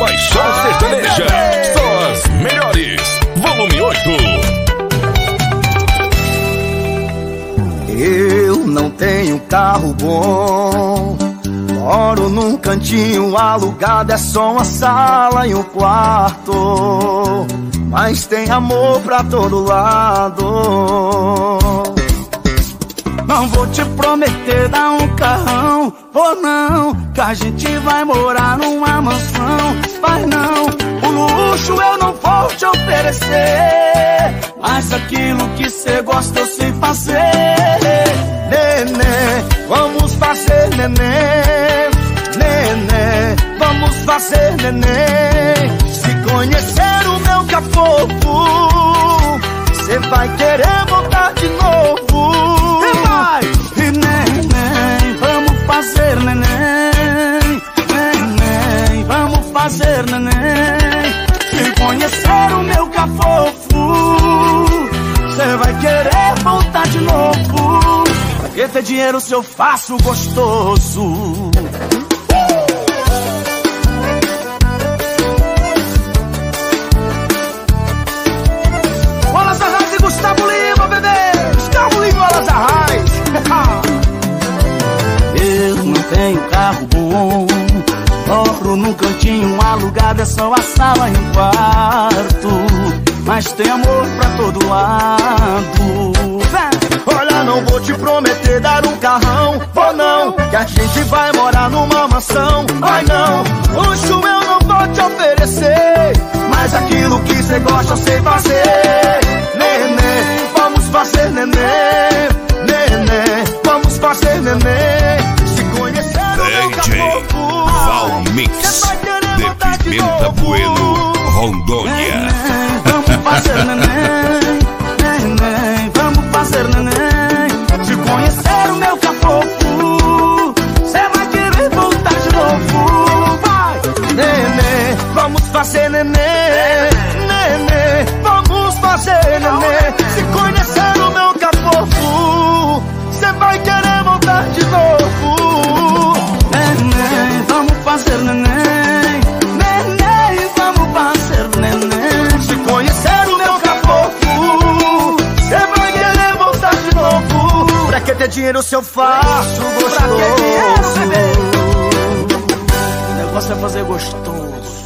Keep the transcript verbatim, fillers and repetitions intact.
Paixão Sertaneja, só as melhores. Volume oito. Eu não tenho carro bom, moro num cantinho alugado, é só uma sala e um quarto, mas tem amor pra todo lado. Não vou te prometer dar um carrão, ou não, que a gente vai morar numa mansão. Mas não, o luxo eu não vou te oferecer, mas aquilo que cê gosta eu sei fazer. Nenê, vamos fazer nenê, nenê, vamos fazer nenê. Se conhecer o meu cafofo, cê vai querer voltar de novo. E neném, vamos fazer neném, neném, vamos fazer neném. Se conhecer o meu cafofo, cê vai querer voltar de novo. Pra que ter dinheiro se eu faço gostoso? Olha Arraiz e Gustavo Lima, bebê! Gustavo Lima, olha Arraiz! Eu não tenho carro bom, moro num cantinho alugado, é só a sala e um quarto, mas tem amor pra todo lado. Olha, não vou te prometer dar um carrão, ou não, que a gente vai morar numa mansão. Ai não, luxo eu não vou te oferecer, mas aquilo que cê gosta eu sei fazer. Nenê, vamos fazer nenê, nenê, vamos fazer nenê. Se conhecer o meu cafofo, Valmix de Pimenta Bueno, Rondônia. Neném, vamos fazer neném, neném, vamos fazer neném. Se conhecer o meu cafofo, cê vai querer voltar de novo. Vai, neném, vamos fazer neném, neném, vamos fazer neném. Se conhecer o meu cafofo, cê vai querer voltar de novo. Neném, vamos fazer neném, neném, vamos fazer neném. Se conhecer o meu cafofo, cê vai querer voltar de novo. Pra que ter dinheiro se eu faço gostoso? Pra que dinheiro, bebê? O negócio é fazer gostoso.